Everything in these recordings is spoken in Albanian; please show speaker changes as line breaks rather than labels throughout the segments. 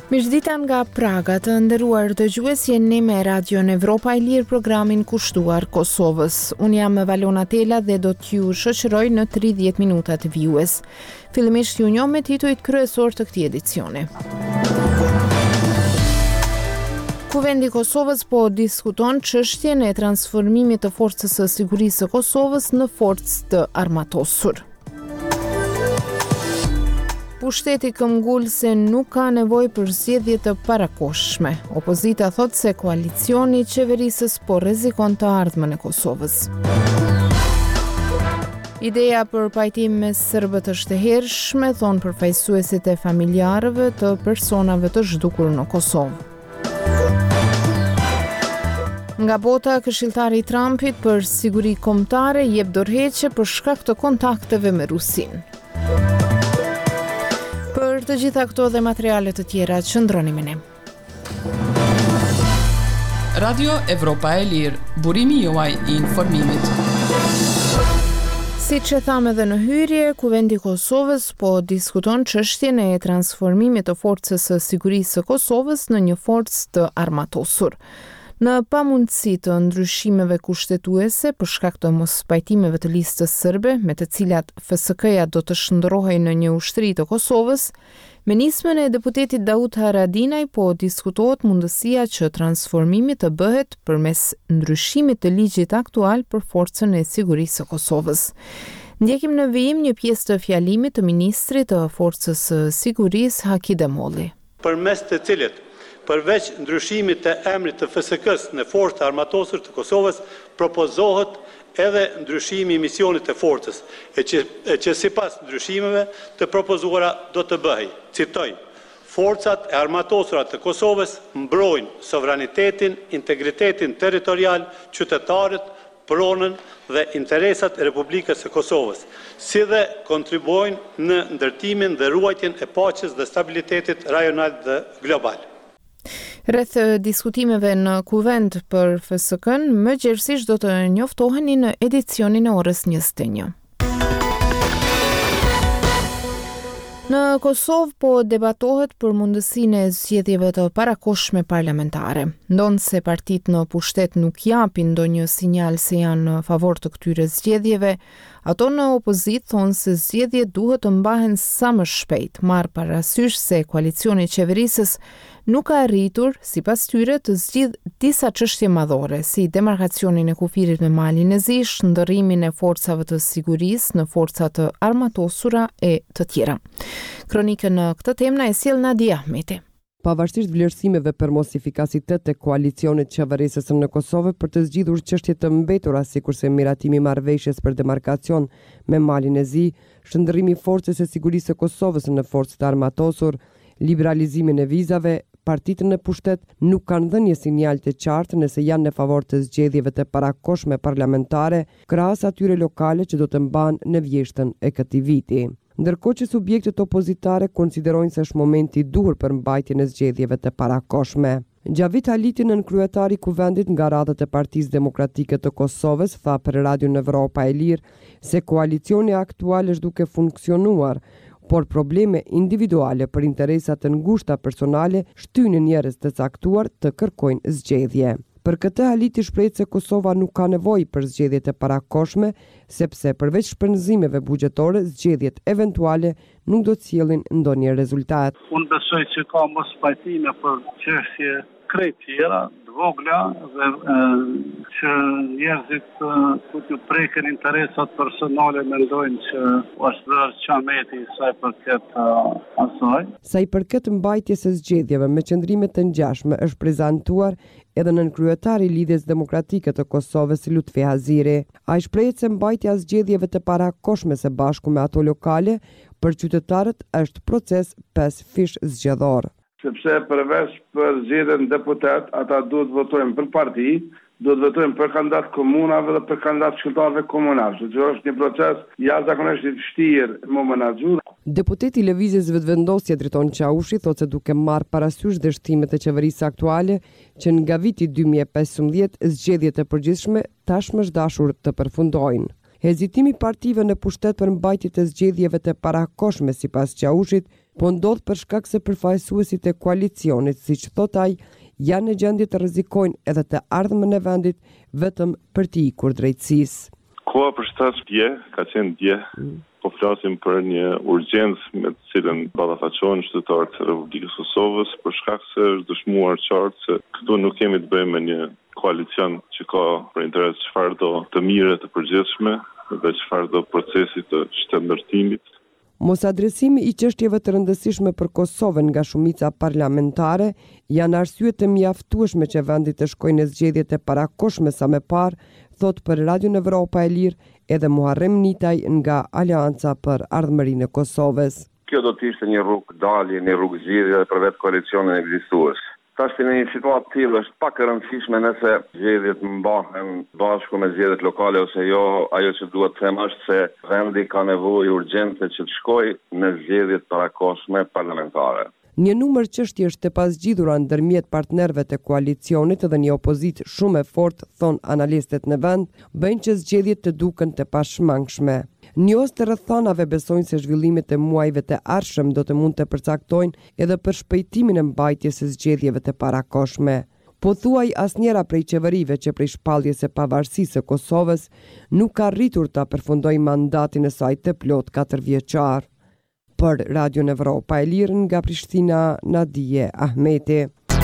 Mirëdita nga Praga, të nderuar dëgjues, jeni me Radion Evropa e Lirë, programin kushtuar Kosovës. Unë jam Valona Tela dhe do t'ju shoqëroj në 30 minuta të vijues. Fillimisht ju njoh me titujt kryesor të këtij edicioni. Kuvendi i Kosovës po diskuton çështjen e transformimit të Forcës së Sigurisë së Kosovës në forcë të armatosur. Pushteti këmbgul se nuk ka nevojë për zgjedhje të parakohshme. Opozita thot se koalicioni i qeverisës po rrezikon të ardhmen e Kosovës. Ideja për pajtim me serbët është e hershme, thon përfaqësuesit e familjarëve të personave të zhdukur në Kosovë. Nga bota, këshilltari i Trumpit për siguri kombëtare jep dorëheqje për shkak të kontakteve me Rusinë. Për të gjitha këto dhe materiale të tjera, qëndroni me ne.
Radio Evropa e Lirë, burimi juaj i informimit.
Siç e thamë edhe në hyrje, Kuvendi i Kosovës po diskuton çështjen e transformimit të Forcës së Sigurisë së Kosovës në një forcë të armatosur. Në pamundësi të ndryshimeve kushtetuese për shkak të mospajtimeve të listës serbe, me të cilat FSK-ja do të shndërrohej në një ushtri të Kosovës, me nismën e deputetit Daud Haradinaj po diskutohet mundësia që transformimi të bëhet përmes ndryshimit të ligjit aktual për Forcën e Sigurisë së Kosovës. Ndjekim në vijim një pjesë të fjalimit të ministrit të Forcës së Sigurisë Haki Demolli.
Përmes të cilit përveç ndryshimit të emrit të FSK-s në Forcë Armatosur të Kosovës, propozohet edhe ndryshimi i misionit të forcës, e që sipas ndryshimeve të propozuara do të bëhej, citoj, forcat e armatosura të Kosovës mbrojnë sovranitetin, integritetin territorial, qytetarët, pronën dhe interesat e Republikës së Kosovës, si dhe kontribuojnë në ndërtimin dhe ruajtjen e paqes dhe stabilitetit rajonal dhe global.
Rreth diskutimeve në kuvend për FSK-n, më gjerësisht do të njoftoheni në edicionin e orës 21. Në Kosovë po debatohet për mundësinë e zgjedhjeve të parakohshme parlamentare. Ndonse partitë në pushtet nuk japin ndonjë sinjal se janë në favor të këtyre zgjedhjeve, ato në opozitë thonë se zgjedhjet duhet të mbahen sa më shpejt, marrë parasysh se koalicioni i qeverisës nuk ka arritur, sipas tyre, të zgjidh disa çështje madhore, si demarkacionin e kufirit me Malin e Zi, ndërrimin e forcave të sigurisë në forca të armatosura e të tjera. Kronikën në këtë temë na e sjell Nadia Ahmeti.
Pavarësisht vlerësimeve për mos efikasitet të koalicionit qeverisës në Kosovë për të zgjidhur çështje të mbetura sikurse miratimi i marrëveshjes për demarkacion me Malin e Zi, shndërrimi i forcës së sigurisë së Kosovës në forcë të armatosur, liberalizimin e vizave, partitë në pushtet nuk kanë dhënë një sinjal të qartë nëse janë në favor të zgjedhjeve të parakohshme parlamentare, krahas atyre lokale që do të mbahen në vjeshtën e këtij viti. Ndërkohë që subjektet opozitare konsiderojnë se është momenti i duhur për mbajtjen e zgjedhjeve të parakohshme. Gjavit Haliti, nënkryetari i kuvendit nga radhët e Partisë Demokratike të Kosovës, tha për Radion Evropa e Lirë se koalicioni aktual është duke funksionuar, por probleme individuale për interesat të ngushta personale shtynin njerëz të caktuar të kërkojnë zgjedhje. Për këtë Haliti shpreh se Kosova nuk ka nevojë për zgjedhje të parakohshme, sepse përveç shpenzimeve buxhetore, zgjedhjet eventuale nuk do të sjellin ndonjë rezultat.
Unë besoj që ka mos pajtime për çështje krejt tjera, vogla dhe që njerëzit të preken interesat personale mendojnë që është dhënë çameti sa i përket asaj.
Sa i përket mbajtjes së zgjedhjeve me qëndrime të ngjashme është prezantuar edhe nënkryetari i Lidhjes Demokratike të Kosovës Lutfi Haziri. Ai shprehet se mbajtja e zgjedhjeve të parakohshme së bashku me ato lokale për qytetarët është proces 5 fish zgjedhor.
Sepse përveç për zgjedhjen deputet, ata duhet votojnë për parti, duhet votojnë për kandidat komunave dhe për kandidat qytetarëve komunal, që është një proces jashtëzakonisht i vështirë më menaxhuar.
Deputeti i Lëvizjes Vetëvendosje Driton Qaushi thotë se duke marrë parasysh dështimet e qeverisë aktuale që nga viti 2015 zgjedhjet e përgjithshme tashmë është dashur të përfundojnë. Hezitimi partive në pushtet për mbajtjet e zgjedhjeve të parakoshme sipas Qaushit, po ndodh për shkak se përfaqësuesit e koalicionit, siç thot ai, janë në gjendje të rrezikojnë edhe të ardhmen e vendit vetëm për të ikur drejtësisë.
Koha për shtatë dje, ka qenë dje, po flasim për një urgjencë me të cilën ballafaqohen qytetarët e Republikës Kosovës për shkak se është dëshmuar qartë se këtu nuk kemi të bëjmë me një koalicion që ka për interes çfarë do të mire të përgjithshme dhe çfarë do procesi të shtetëndërtimit.
Mos adresimi i çështjeve të rëndësishme për Kosovën nga shumica parlamentare janë arsye të mjaftueshme që vendi të shkojë në zgjedhjet e parakoshme sa më parë, thot për Radion Evropa e Lirë edhe Muharrem Nitaj nga Aleanca për Ardhmërinë e Kosovës.
Kjo do të ishte një rrugë dalje, një rrugë zgjidhje për vetë koalicionin ekzistues. Tash në një situatë tillë është pak e rëndësishme nëse zgjedhjet mbahen bashku me zgjedhjet lokale ose jo. Ajo që duhet të them është se vendi ka nevojë urgjente që të shkojë në zgjedhjet parakoshme parlamentare.
Një numër çështjesh të pasgjidhura ndërmjet partnerëve të koalicionit dhe një opozitë shumë e fortë, thon analistët në vend, bëjnë që zgjedhjet të duken të pashmangshme. Njohës të rrethanave besojnë se zhvillimet e muajve të ardhshëm do të mund të përcaktojnë edhe për shpejtimin e mbajtjes së zgjedhjeve të parakoshme. Po thuaj asnjëra prej qeverive që prej shpalljes së pavarësisë së Kosovës nuk ka arritur ta përfundojë mandatin e saj të plot 4 vjeçar. Për Radion Evropa e Lirë nga Prishtina, Nadije Ahmeti.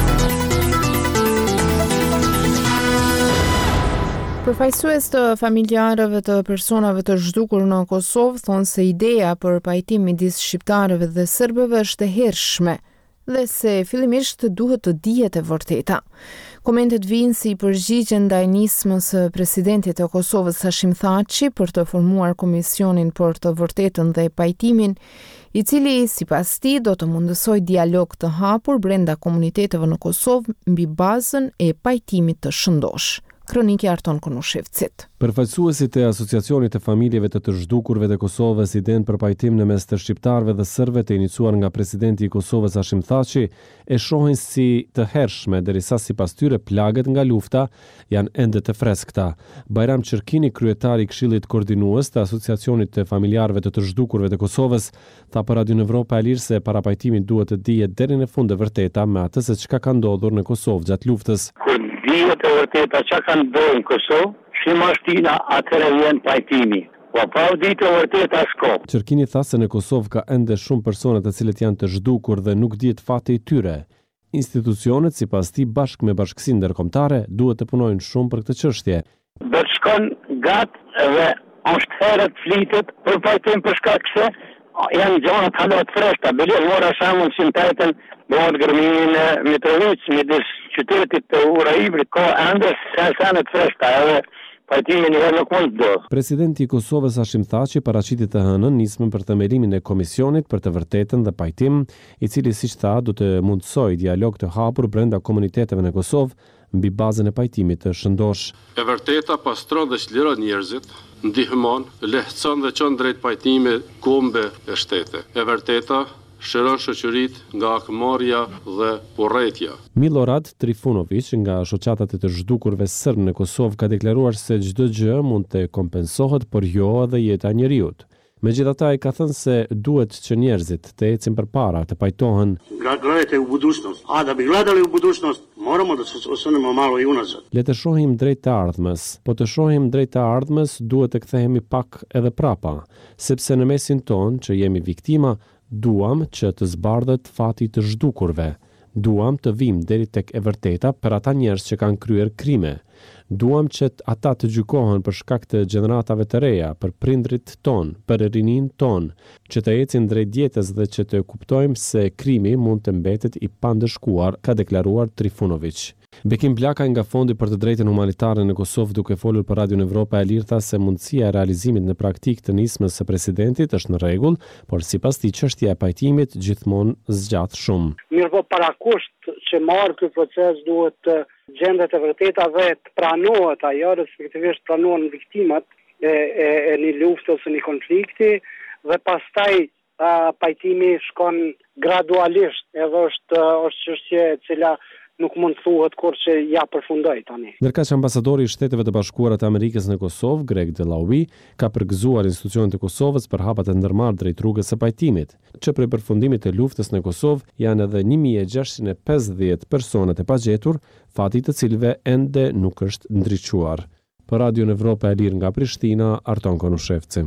Përfaqësues të familjarëve të personave të zhdukur në Kosovë thonë se ideja për pajtim midis shqiptarëve dhe serbëve është e hershme dhe se fillimisht duhet të dihet e vërteta. Komentet vijnë si përgjigje ndaj nismës së presidentit të Kosovës Hashim Thaçi për të formuar komisionin për të vërtetën dhe pajtimin, i cili sipas tij do të mundësojë dialog të hapur brenda komuniteteve në Kosovë mbi bazën e pajtimit të shëndosh. Kroniki Arton Konushevcit.
Përfaqësuesit e Asociacionit të Familjeve të Zhdukurve të Kosovës idenë për pajtim në mes të shqiptarëve dhe serbëve të iniciuar nga presidenti i Kosovës Hashim Thaçi e shohin si të hershme derisa sipas tyre plagët nga lufta janë ende të freskëta. Bajram Çerkini, kryetari i Këshillit Koordinues të Asociacionit të Familjarëve të Zhdukurve të Kosovës, tha për Radion Evropa e Lirë se para pajtimit duhet të dihet deri në fund e vërteta me atë se çka ka ndodhur në Kosovë gjatë luftës.
Dihet e vërteta që kanë bërë në Kosovë, shimashtina atëre vjen pajtimi. Po pa ditë e vërteta s'ka.
Çerkini tha se në Kosovë ka ende shumë persona të cilët janë të zhdukur dhe nuk dihet fati i tyre. Institucionet sipas tij bashkë me bashkësinë ndërkombëtare duhet të punojnë shumë për këtë çështje.
Do të shkon gatë dhe është herët flitet për pajtim për shkak se janë gjona të halot freshta. Bile mora shamun sintetën bëhet gërmimin e Mitrovic midis qytetit të Urajibrit, ka ende sanet freshta edhe pajtimi një herë nuk mund të do.
Presidenti i Kosovës Hashim Thaçi paraqiti të hënën nismën për themelimin e komisionit për të vërtetën dhe pajtim, i cili siç tha do të mundsojë dialog të hapur brenda komuniteteve në Kosovë mbi bazën e pajtimit të shëndosh.
E vërteta pastron dhe çliron njerëzit, ndihmon, lehtëson dhe çon drejt pajtimit kombe e shtete. E vërteta shëron shoqëritë nga akmarrja dhe porrëtia.
Milorad Trifunovic nga shoqatat e të zhdukurve serb në Kosovë ka deklaruar se çdo gjë mund të kompensohet, por jo edhe jeta e njeriut. Megjithatë ai ka thënë se duhet që njerëzit të ecin përpara, të pajtohen.
Gledajte u budućnost. A da bi gledali u budućnost, moramo da se osvrnemo malo i unazad.
Le të shohim drejt të ardhmes. Po të shohim drejt të ardhmes, duhet të kthehemi pak edhe prapa, sepse në mesin ton që jemi viktima, duam që të zbardhet fati të zhdukurve. Duam të vim deri tek e vërteta për ata njerëz që kanë kryer krime. Duam që ata të gjykohen për shkak të gjeneratave të reja, për prindrit ton, për rinin ton, që të ecin drejt jetës dhe që të kuptojmë se krimi mund të mbetet i pandëshkuar, ka deklaruar Trifunovic. Bekim Blaka nga Fondi për të drejtën humanitare në Kosovë duke folur për Radion Evropa e Lirë tha se mundësia e realizimit në praktik të nismës së presidentit është në rregull, por sipas tij çështja e pajtimit gjithmonë zgjat shumë.
Mirëpo parakusht që marrë ky proces duhet të gjendet e vërteta dhe të pranohet ajo, respektivisht pranohen viktimat e një lufte ose një konflikti dhe pastaj pajtimi shkon gradualisht, edhe është çështje e cila nuk mund të thuhet kur që ja përfundoi tani.
Ndërkaq ambasadori i Shteteve të Bashkuara të Amerikës në Kosovë, Greg Delawi, ka përgëzuar institucionet e Kosovës për hapat e ndërmarrë drejt rrugës së pajtimit, që prej përfundimit të luftës në Kosovë janë edhe 1650 personat e pagjetur, fati të cilëve ende nuk është ndriçuar. Për Radio Evropa e Lirë nga Prishtina, Arton Konushevci.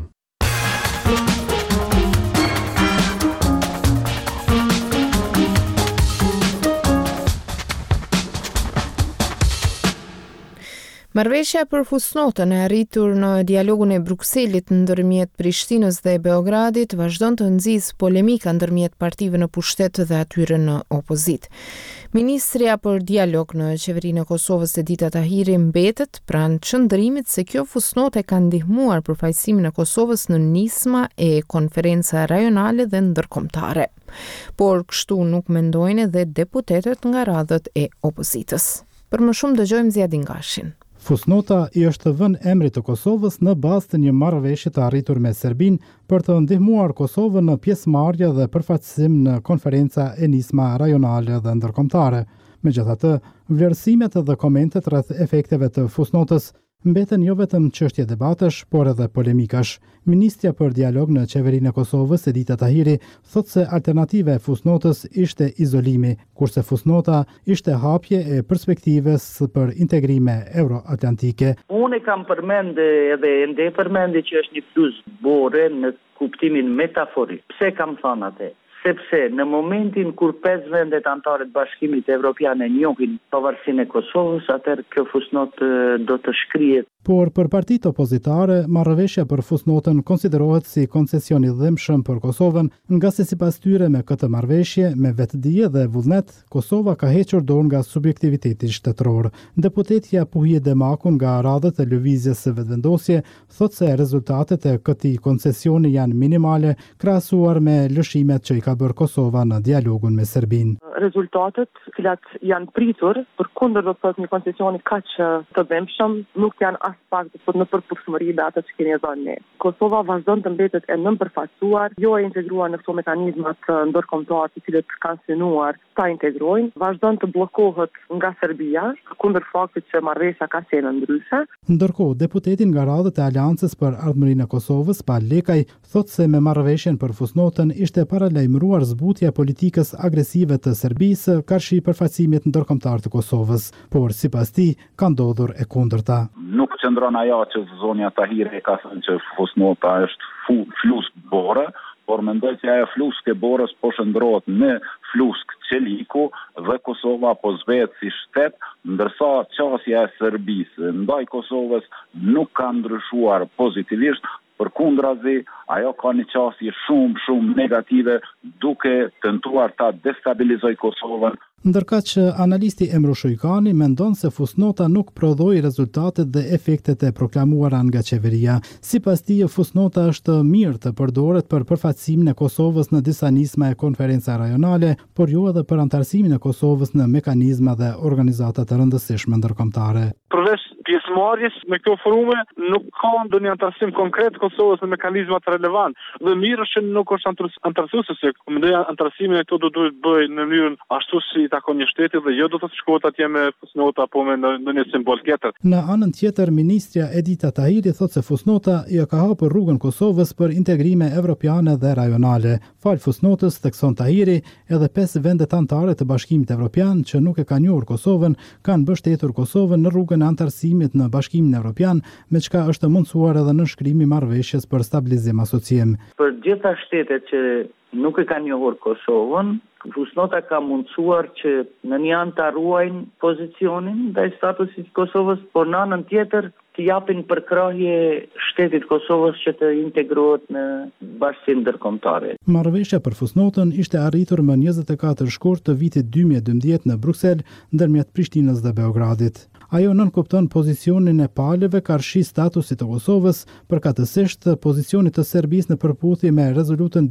Marrëveshja për fusnotën e arritur në dialogun e Brukselit ndërmjet Prishtinës dhe Beogradit vazhdon të nxjisë polemika ndërmjet partive në pushtet dhe atyre në opozit. Ministrja për dialog në qeverinë e Kosovës Edita Tahiri mbetet pranë qëndrimit se kjo fusnotë ka ndihmuar përfaqësimin e Kosovës në nisma e konferenca rajonale dhe ndërkombëtare. Por kështu nuk mendojnë edhe deputetët nga radhët e opozitës. Për më shumë dëgjojmë Ziadin Gashin.
Fusnota i është vënë emrit të Kosovës në bazë të një marrëveshje të arritur me Serbinë për të ndihmuar Kosovën në pjesëmarrje dhe përfaqësim në konferenca e nisma rajonale dhe ndërkombëtare. Megjithatë, vlerësimet dhe komentet rreth efekteve të fusnotës mbeten jo vetëm çështje debatesh, por edhe polemikash. Ministrja për dialog në qeverinë e Kosovës, Edita Tahiri, thotë se alternativa e fusnotës ishte izolimi, kurse fusnota ishte hapje e perspektivës për integrime euroatlantike.
Unë kam përmendë edhe ende përmendë që është një plus bore në kuptimin metaforik. Pse kam thënë atë? Sepse në momentin kur 5 vendet anëtare të Bashkimit Evropian e njohin pavarësinë e Kosovës, atëherë kjo fusnotë do të shkrihet.
Por për partitë opozitare, marrëveshja për fusnotën konsiderohet si koncesion i dhëmshëm për Kosovën, nga se sipas tyre me këtë marrëveshje, me vetdije dhe vullnet, Kosova ka hequr dorë nga subjektiviteti shtetëror. Deputetja Puhie Demakun nga radhët e lëvizjes së vetëvendosje thotë se rezultatet e këtij koncesioni janë minimale krahasuar me lëshimet që i ka bërë Kosova në dialogun me Serbinë.
Rezultatet, cilat janë pritur, përkundër do të thotë një koncesioni kaq të dhëmshëm, nuk janë as pak të thotë në përputhshmëri me ato që keni dhënë ne. Kosova vazhdon të mbetet e nënpërfaqësuar, jo e integruar në këto mekanizmat ndërkombëtar të cilët kanë synuar ta integrojnë, vazhdon të bllokohet nga Serbia, kundër faktit që marrëveshja ka qenë ndryshe.
Ndërkohë, deputetin nga radhët e Aleancës për Ardhmërinë e Kosovës, Pal Lekaj, thotë se me marrëveshjen për fusnotën ishte paralajmëruar zbutja e politikës agresive të Serbisë karshi përfaqësimit ndërkombëtar të Kosovës, por sipas tij ka ndodhur e kundërta.
Nuk qëndron ajo që zonja Tahiri ka thënë që fusnota është flusk bore, por mendoj që ajo flusk e borës po shndrohet në flusk qeliku dhe Kosova po zbehet si shtet, ndërsa qasja e Serbisë ndaj Kosovës nuk ka ndryshuar pozitivisht, përkundrazi, ajo ka një qasje shumë negative duke tentuar ta destabilizoj Kosovën.
Ndërkaq që analisti Emro Shojkani mendon se fusnota nuk prodhoi rezultatet dhe efektet e proklamuara nga qeveria. Sipas tij, fusnota është mirë të përdoret për përfaqësimin e Kosovës në disa nisma e konferenca rajonale, por jo edhe për antarësimin e Kosovës në mekanizma dhe organizata të rëndësishme ndërkombëtare.
Përveç pjesëmarrjes me këto forume, nuk ka ndonjë antarësim konkret Kosovës në mekanizmat relevant. Dhe mirë është që nuk është antarësuese, se mendoj antarësimin e këto do duhet bëj në mënyrën ashtu si takon një shteti dhe jo do të shkohet atje me fusnota apo me ndonjë simbol tjetër.
Në anën tjetër, ministrja Edita Tahiri thotë se fusnota ja ka hapur rrugën Kosovës për integrime evropiane dhe rajonale. Fal fusnotës, thekson Tahiri, edhe 5 vendet anëtare të Bashkimit Evropian që nuk e kanë njohur Kosovën kanë mbështetur Kosovën në rrugën e antarësimit në Bashkimin Evropian, me çka është mundsuar edhe nënshkrimi i marrëveshjes për stabilizim asociem.
Për gjitha shtetet që nuk e kanë njohur Kosovën, fusnota ka mundsuar që në një anë ta ruajnë pozicionin ndaj statusit Kosovës, por në anën tjetër të japin përkrahje shtetit Kosovës që të integrohet në bashkinë ndërkombëtare.
Marrëveshja për fusnotën ishte arritur më 24 shkurt të vitit 2012 në Bruksel ndërmjet Prishtinës dhe Beogradit. Ajo nënkupton pozicionin e palëve karshi statusit të Kosovës, përkatësisht pozicionit të Serbisë në përputhje me rezolutën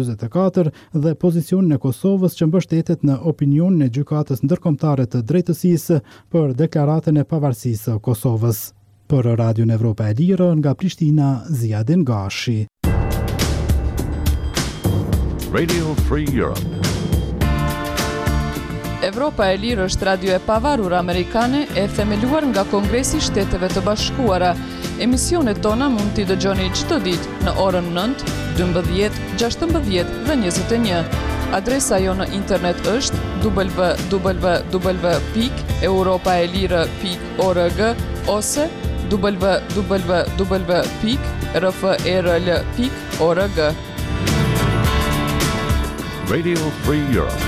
1244 dhe pozicionin e Kosovës që mbështetet në opinionin e gjykatës ndërkombëtare të drejtësisë për deklaratën e pavarësisë së Kosovës. Për Radio Evropa e Lirë nga Prishtina, Ziadin Gashi.
Radio Free Europe.
Evropa e Lirë është radio e pavarur amerikane e themeluar nga Kongresi i Shteteve të Bashkuara. Emisionet tona mund t'i dëgjoni çdo ditë në orën 9, 12, 16 dhe 21. Adresa jo në internet është www.europaelire.org ose www.rferl.org.
Radio Free Europe.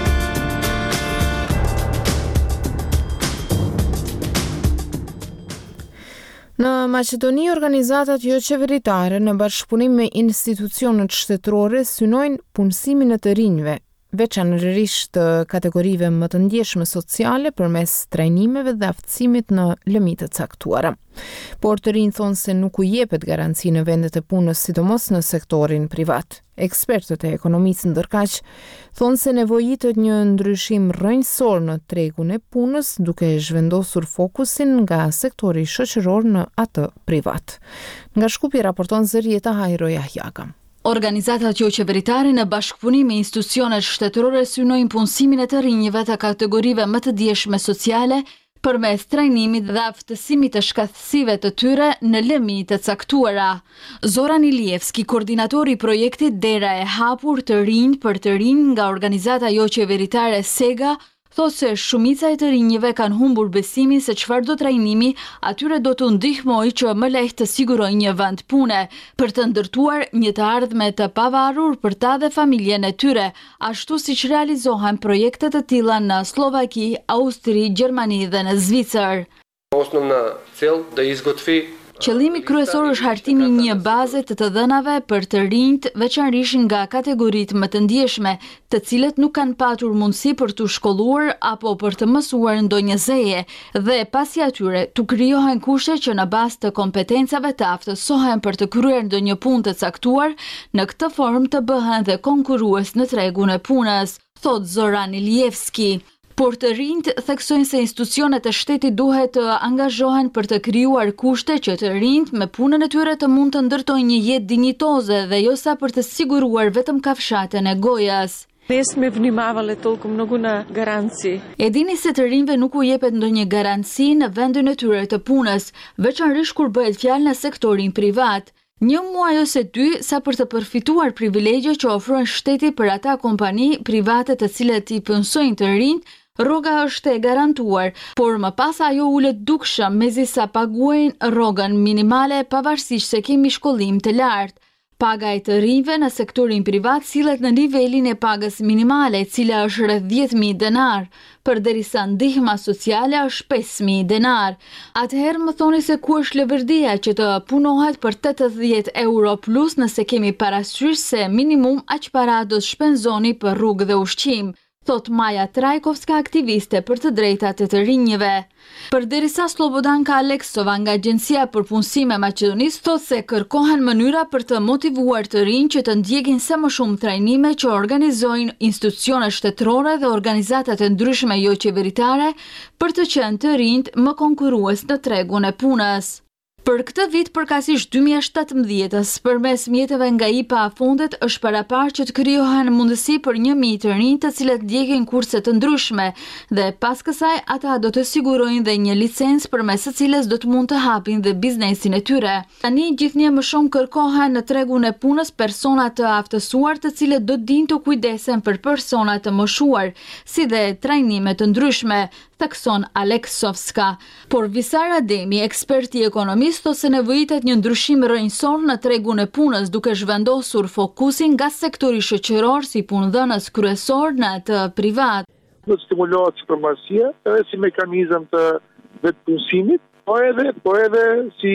Në Maqedoni, organizatat jo qeveritare në bashkëpunim me institucionet shtetërore synojnë punësimin e të rinjve, veçanërisht të kategorive më të ndjeshme sociale përmes trajnimeve dhe aftësimit në lëmit të caktuara. Por të rinj thonë se nuk u jepet garanci në vendet e punës, sidomos në sektorin privat. Ekspertët e ekonomisë ndërkaq thonë se nevojitet një ndryshim rrënjësor në tregun e punës, duke zhvendosur fokusin nga sektori shoqëror në atë privat. Nga Shkupi raporton Zërieta Hajro Jahjaga.
Organizatat jo qeveritare në bashkëpunim me institucionet shtetërore synojnë punësimin e të rinjve të kategorive më të ndjeshme sociale përmes trajnimit dhe aftësimit të shkatësive të tyre në lëmi të caktuara. Zoran Ilievski, koordinatori i projektit Dera e hapur të rinj për të rinj nga organizata jo qeveritare SEGA, thotë se shumica e të rinjve kanë humbur besimin se çfarë do trajnimi atyre do të ndihmojë që më lehtë të sigurojnë një vend pune, për të ndërtuar një të ardhme të pavarur për ta dhe familjen e tyre, ashtu siç realizohen projekte të tilla në Slovaki, Austri, Gjermani dhe në Zvicër.
Osnovna cilj da izgotvi.
Qëllimi kryesor është hartimi një baze të të dhënave për të rinjt, veçanërisht nga kategoritë më të ndjeshme, të cilët nuk kanë patur mundësi për të shkolluar apo për të mësuar ndonjë zeje, dhe pasi atyre të krijohen kushte që në bazë të kompetencave të aftësohen për të kryer ndonjë punë të caktuar, në këtë formë të bëhen dhe konkurrues në tregun e punës, thot Zoran Ilievski. Por të rinjt theksojnë se institucionet e shtetit duhet të angazhohen për të krijuar kushte që të rinjt me punën e tyre të mund të ndërtojnë një jetë dinjitoze dhe jo sa për të siguruar vetëm kafshatën e gojës.
Ne sme vнимавале толку многу на гаранции.
E dini se të rinjve nuk u jepet ndonjë garanci në vendin e tyre të punës, veçanërisht kur bëhet fjalë në sektorin privat. Një muaj ose dy sa për të përfituar privilegje që ofron shteti për ata kompani private të cilet i punësojnë të rinjt, rroga është e garantuar, por më pas ajo ulet dukshëm mezisa paguajnë rrogën minimale pavarësisht se kemi shkollim të lartë. Paga e të rinjve në sektorin privat sillet në nivelin e pagës minimale, e cila është rreth 10.000 denar, përderisa ndihma sociale është 5.000 denar. Atëherë më thoni se ku është lëvërdia që të punohet për 80 euro plus nëse kemi parasysh se minimum aq para do të shpenzoni për rrugë dhe ushqim, thot Maja Trajkovska, aktiviste për të drejtat e të rinjve. Përderisa Slobodanka Aleksova nga Agjencia për Punësim e Maqedonisë thot se kërkohen mënyra për të motivuar të rinj që të ndjekin sa më shumë trajnime që organizojnë institucione shtetërore dhe organizatat e ndryshme jo qeveritare për të qenë të rinjt më konkurrues në tregun e punës. Për këtë vit përkatësisht 2017-s, përmes mjeteve nga IPA fondet është paraparë që të krijohen mundësi për 1.000 të rinj të cilët ndjekin kurse të ndryshme dhe pas kësaj ata do të sigurojnë dhe një licencë përmes së cilës do të mund të hapin dhe biznesin e tyre. Tani gjithnjë më shumë kërkohen në tregun e punës persona të aftësuar të cilët do të dinë të kujdesen për persona të moshuar, si dhe trajnime të ndryshme, thekson Aleksovska. Por Visar Ademi, eksperti ekonomist, thotë se nevojitet një ndryshim rrënjësor në tregun e punës duke zhvendosur fokusin nga sektori shoqëror si punëdhënës kryesor në atë privat.
Do të stimulohet sipërmarrësia edhe si mekanizëm të vetpunësimit, po edhe si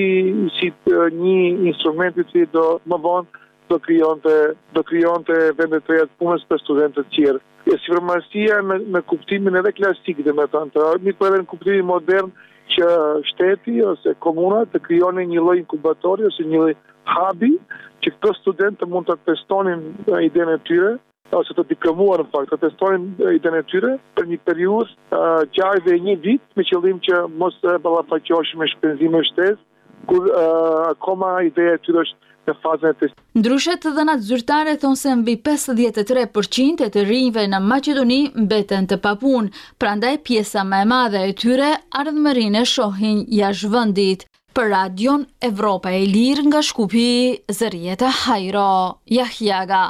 një instrument i cili do më vonë do krijonte vende të reja të punës për studentët të tjerë. Sipërmarrësia në kuptimin edhe klasik, domethënë, po edhe në kuptimin modern që shteti ose komuna të krijonin një lloj inkubatori ose një lloj hubi që këto studentë mund të testonin idenë e tyre ose të diplomuar në fakt, të testonin idenë e tyre për një periudhë gjatë dhe një vit me qëllim që mos të ballafaqoheshin me shpenzime shtesë
kur akoma ideja e tyre është në fazën e testimit.
Ndryshe, të dhënat zyrtare thonë se mbi 53% e të rinjve në Maqedoni mbeten të papunë, prandaj pjesa më e madhe e tyre ardhmërinë e shohin jashtë vendit. Për Radion Evropa e Lirë nga Shkupi, Zërieta Hajro, Jahjaga.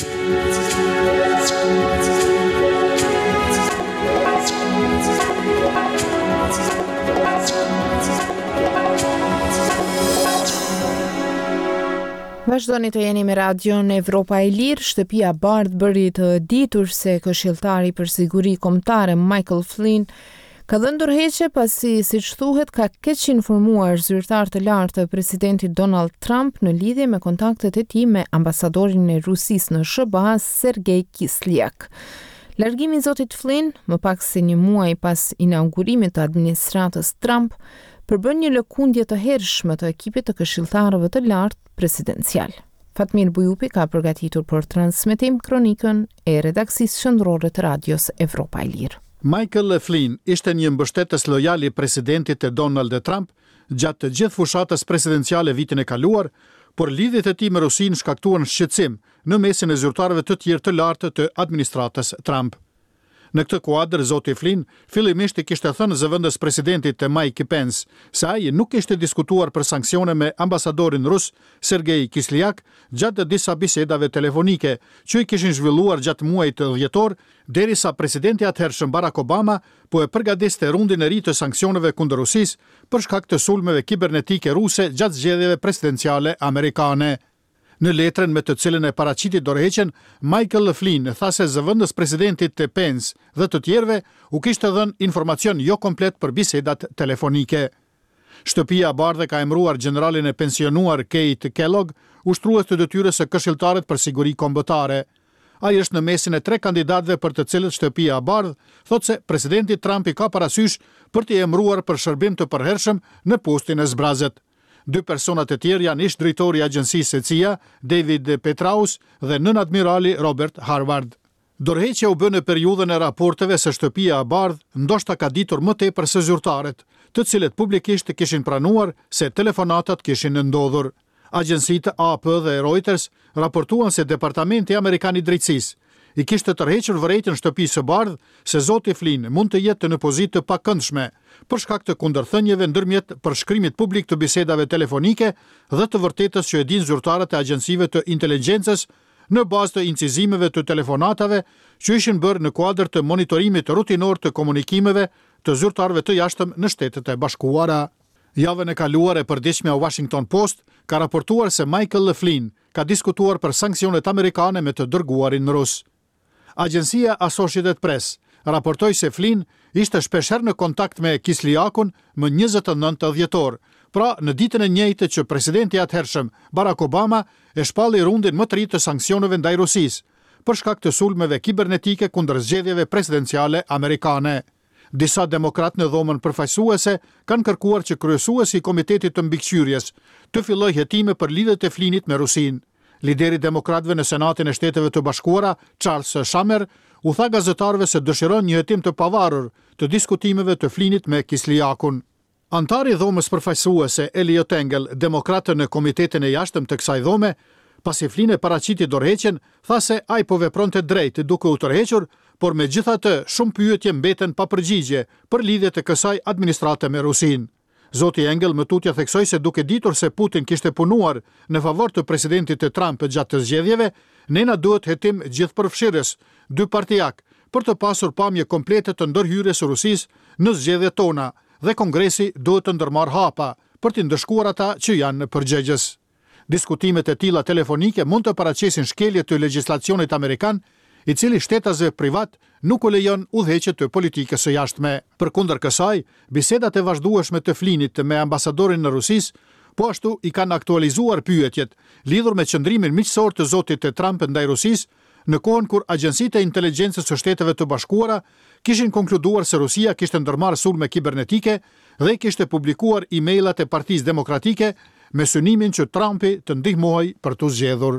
Vazhdoni të jeni me Radion Evropa e Lirë. Shtëpia Bardh bëri të ditur se këshilltari për siguri kombëtare Michael Flynn ka dhënë ndërheqje pasi, siç thuhet, ka keq informuar zyrtar të lartë të presidentit Donald Trump në lidhje me kontaktet e tij me ambasadorin e Rusisë në SBA, Sergej Kislyak. Largimi i zotit Flynn, më pak se një muaj pas inaugurimit të administratës Trump, përbën një lëkundje të hershme të ekipit të këshilltarëve të lartë presidencial. Fatmir Bujupi ka përgatitur për transmetim kronikën e redaksisë qendrore të Radios Evropa e Lirë.
Michael Flynn ishte një mbështetës lojal i presidentit të Donald Trump gjatë të gjithë fushatës presidenciale vitin e kaluar, por lidhjet e tij me Rusinë shkaktuan shqetësim në mesin e zyrtarëve të tjerë të lartë të administratës Trump. Në këtë kuadër, zoti Flynn fillimisht i kishte thënë zëvendës presidentit të Mike Pence se ai nuk kishte diskutuar për sanksione me ambasadorin rus Sergej Kislyak gjatë disa bisedave telefonike që i kishin zhvilluar gjatë muajit dhjetor, derisa presidenti atëhershëm Barack Obama po e përgatiste rundin e ri të sanksioneve kundër Rusisë për shkak të sulmeve kibernetike ruse gjatë zgjedhjeve presidenciale amerikane. Në letrën me të cilën e paraqiti dorëheqjen, Michael Flynn tha se zëvendës presidentit të Pence dhe të tjerëve u kishte dhënë informacion jo komplet për bisedat telefonike. Shtëpia e Bardhë ka emëruar generalin e pensionuar Keith Kellogg ushtrues të detyrës së këshilltarit për siguri kombëtare. Ai është në mesin e 3 kandidatëve për të cilët shtëpia e Bardhë thotë se presidenti Trump i ka parasysh për t'i emëruar për shërbim të përhershëm në postin e zbrazët. 2 personat e tjerë janë ish drejtori i agjencisë CIA, David Petraeus, dhe nën admirali Robert Harvard. Dorëheqja u bë në periudhën e raporteve se shtëpia e Bardhë ndoshta ka ditur më tepër se zyrtarët, të cilët publikisht kishin pranuar se telefonatat kishin ndodhur. Agjencitë AP dhe Reuters raportuan se Departamenti Amerikan i Drejtësisë i kishte tërhequr vërejtjen shtëpisë së Bardhë se zoti Flynn mund të jetë në pozitë të pakëndshme për shkak të kundërthënieve ndërmjet përshkrimit publik të bisedave telefonike dhe të vërtetës që e dinë zyrtarët e agjencive të inteligjencës në bazë të incizimeve të telefonatave që ishin bërë në kuadër të monitorimit rutinor të komunikimeve të zyrtarëve të jashtëm në Shtetet e Bashkuara. Javën e kaluar e përditshmja Washington Post ka raportuar se Michael Flynn ka diskutuar për sanksionet amerikane me të dërguarin rus. Agjencia Associated Press raportoi se Flynn ishte shpeshherë në kontakt me Kisljakun më 29 dhjetor, pra në ditën e njëjtë që presidenti atëhershëm Barack Obama e shpalli rundin më të ri të sanksioneve ndaj Rusisë për shkak të sulmeve kibernetike kundër zgjedhjeve presidenciale amerikane. Disa demokratë në dhomën përfaqësuese kanë kërkuar që kryesuesi i Komitetit të Mbikëqyrjes të fillojë hetime për lidhjet e Flynnit me Rusinë. Lideri demokratëve në Senatin e Shteteve të Bashkuara, Charles Schumer, u tha gazetarëve se dëshiron një hetim të pavarur të diskutimeve të Flynnit me Kisljakun. Antari i dhomës përfaqësuese Eliot Engel, demokratë në Komitetin e Jashtëm të kësaj dhome, pasi Flynn e paraqiti dorëheqjen, tha se ai po vepronte drejt duke u tërhequr, por megjithatë shumë pyetje mbeten pa përgjigje për lidhjet e kësaj administrate me Rusinë. Zoti Engel më tutje theksoi se duke ditur se Putin kishte punuar në favor të presidentit të Trump gjatë të zgjedhjeve, nena duhet hetim gjithëpërfshirës, dypartijak, për të pasur pamje komplete të ndërhyrjes së Rusisë në zgjedhjet tona dhe Kongresi duhet të ndërmarrë hapa për të ndëshkuar ata që janë përgjegjës. Diskutimet e tilla telefonike mund të paraqesin shkelje të legjislacionit amerikan, i cili shtetasve privat nuk u lejon udhëheqje të politikës së jashtme. Përkundër kësaj, bisedat e vazhdueshme të Flynnit me ambasadorin në Rusisë po ashtu i kanë aktualizuar pyetjet lidhur me qëndrimin miqësor të zotit Trump ndaj Rusisë në kohën kur agjencitë e inteligjencës së Shteteve të Bashkuara kishin konkluduar se Rusia kishte ndërmarrë sulme kibernetike dhe kishte publikuar emailat e Partisë Demokratike me synimin që Trumpi të ndihmojë për të zgjedhur.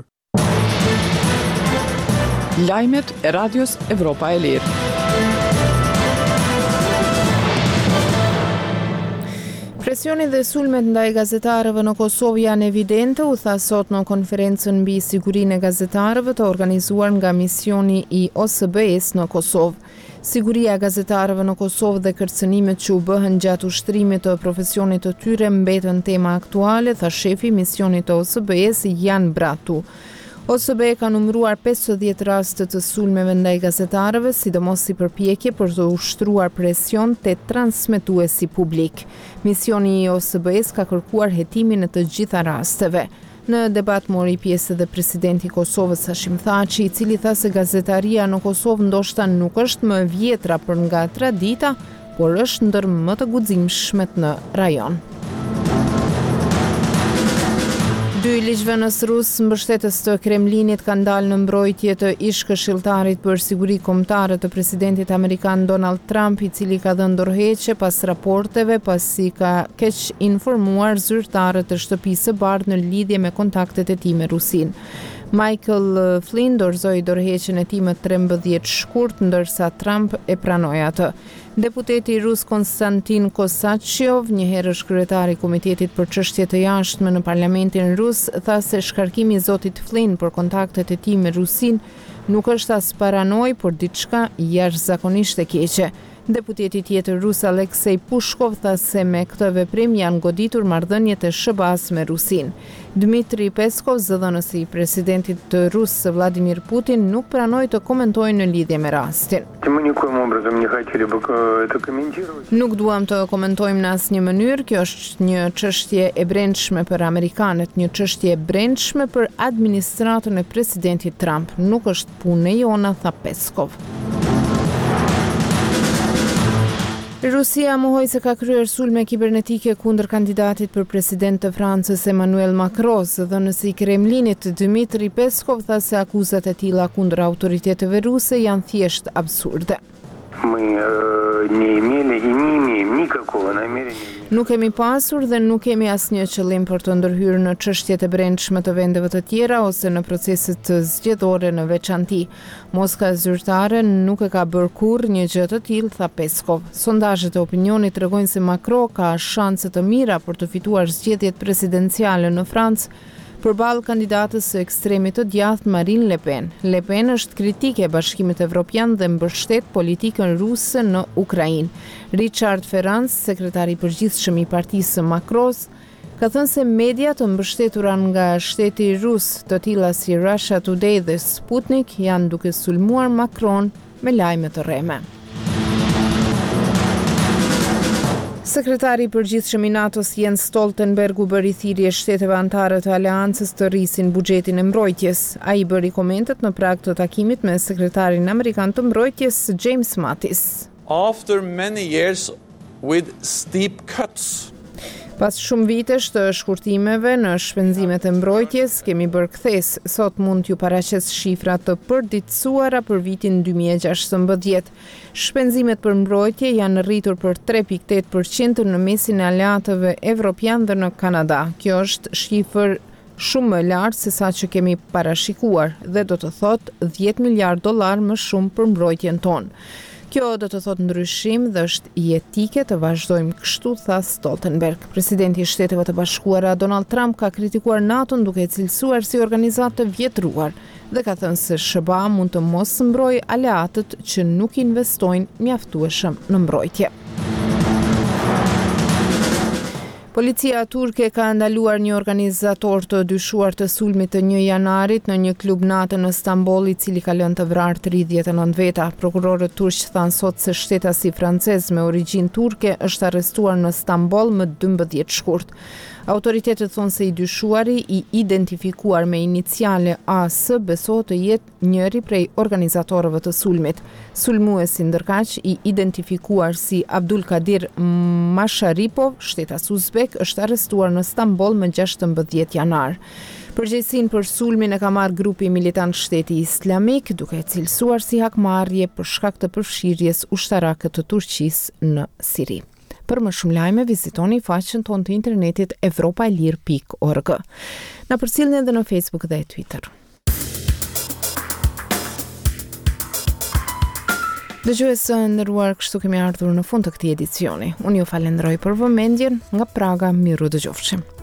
Lajmet e Radios Evropa e Lirë.
Presioni dhe sulmet ndaj gazetarëve në Kosovë janë evidente, u tha sot në konferencën mbi sigurinë e gazetarëve të organizuar nga misioni i OSBE-s në Kosovë. Siguria e gazetarëve në Kosovë dhe kërcënimet që u bëhen gjatë ushtrimit të profesionit të tyre mbetën tema aktuale, tha shefi i misionit të OSBE-s Jan Bratu. OSBE ka numëruar 50 raste të sulmeve ndaj gazetarëve, sidomos si përpjekje për të ushtruar presion te transmetuesi publik. Misioni i OSBE-s ka kërkuar hetimin e të gjitha rasteve. Në debat mori pjesë edhe presidenti i Kosovës Hashim Thaçi, i cili tha se gazetaria në Kosovë ndoshta nuk është më e vjetra për nga tradita, por është ndër më të guximshmet në rajon. Dy ligjvënës rus mbështetës të Kremlinit kanë dalë në mbrojtje të ish këshilltarit për siguri kombëtare të presidentit amerikan Donald Trump, i cili ka dhënë dorëheqje pas raporteve pasi ka keq informuar zyrtarët e Shtëpisë së Bardhë në lidhje me kontaktet e tij me Rusinë. Michael Flynn dorëzoi dorëheqjen e tij më 13 shkurt, ndërsa Trump e pranoi atë. Deputeti rus Konstantin Kosachev, një herësh kryetari i Komitetit për çështje të jashtme në Parlamentin rus, tha se shkarkimi i zotit Flynn për kontaktet e tij me Rusinë nuk është as paranoj, por diçka jashtëzakonisht e keqe. Deputeti tjetër rus Aleksej Pushkov tha se me këtë veprim janë goditur marrëdhëniet e SBA-s me Rusinë. Dmitri Peskov, zëdhënësi i presidentit rus Vladimir Putin, nuk pranoi të komentojë në lidhje me rastin. Nuk duam të komentojmë në asnjë mënyrë, kjo është një çështje e brendshme për amerikanët, një çështje e brendshme për administratën e presidentit Trump. Nuk është punë e jona, tha Peskov. Rusia mohoi se ka kryer sulme kibernetike kundër kandidatit për president të Francës Emmanuel Macron, zëdhënësi i Kremlinit Dmitri Peskov tha se akuzat e tilla kundër autoriteteve ruse janë thjesht absurde. Nuk kemi pasur dhe nuk kemi asnjë qëllim për të ndërhyrë në çështjet e brendshme të vendeve të tjera ose në proceset zgjedhore në veçanti. Moska zyrtare nuk e ka bërë kurrë një gjë të tillë, tha Peskov. Sondazhet e opinionit tregojnë se Macron ka shanse të mira për të fituar zgjedhjet presidenciale në Francë përballë kandidatës së ekstremit të djathtë Marine Le Pen. Le Pen është kritike e Bashkimit Evropian dhe mbështet politikën ruse në Ukrainë. Richard Ferrand, sekretari i përgjithshëm i partisë së Macron's, ka thënë se media të mbështetura nga shteti rus, të tilla si Russia Today dhe Sputnik, janë duke sulmuar Macron me lajme të rreme. Sekretari i përgjithshëm i NATO-s Jens Stoltenberg u bëri thirrje shteteve anëtare të aleancës të rrisin buxhetin e mbrojtjes. Ai bëri komentet në prag të takimit me sekretarin amerikan të mbrojtjes James Mattis.
After many years with steep cuts.
Pas shumë vitesh të shkurtimeve në shpenzimet e mbrojtjes, kemi bërë kthes. Sot mund t'ju paraqes shifra të përditësuara për vitin 2016. Shpenzimet për mbrojtje janë rritur për 3.8% në mesin e aleatëve evropian dhe në Kanada. Kjo është shifër shumë më lartë se sa që kemi parashikuar dhe do të thotë $10 miliard më shumë për mbrojtjen tonë. Kjo do të thotë ndryshim dhe është jetike të vazhdojmë kështu, tha Stoltenberg. Presidenti i Shteteve të Bashkuara Donald Trump ka kritikuar NATO-n duke e cilësuar si organizatë të vjetruar dhe ka thënë se SBA mund të mos mbrojë aleatët që nuk investojnë mjaftueshëm në mbrojtje. Policia turke ka ndaluar një organizator të dyshuar të sulmit të 1 janarit në një klub natë në Stamboll, i cili ka lënë të vrarë 39 veta. Prokurorët turq thanë sot se shtetasi francez me origjinë turke është arrestuar në Stamboll më 12 shkurt. Autoritetet thonë se i dyshuari, i identifikuar me iniciale AS, besohet të jetë njëri prej organizatorëve të sulmit. Sulmuesi ndërkaq i identifikuar si Abdul Kadir Masharipov, shtetas uzbek, është arrestuar në Stamboll më 16 janar. Përgjegjësinë për sulmin e ka marrë grupi militant Shteti Islamik, duke e cilësuar si hakmarrje për shkak të përfshirjes ushtarake të Turqisë në Siri. Për më shumë lajme, vizitoni faqen tonë të internetit evropaelir.org. Na përcjellni edhe në Facebook dhe Twitter. Dëgjuesë nderuar, kështu kemi ardhur në fund të këtij edicioni. Unë ju falenderoj për vëmendjen. Nga Praga, miru dëgjofshim.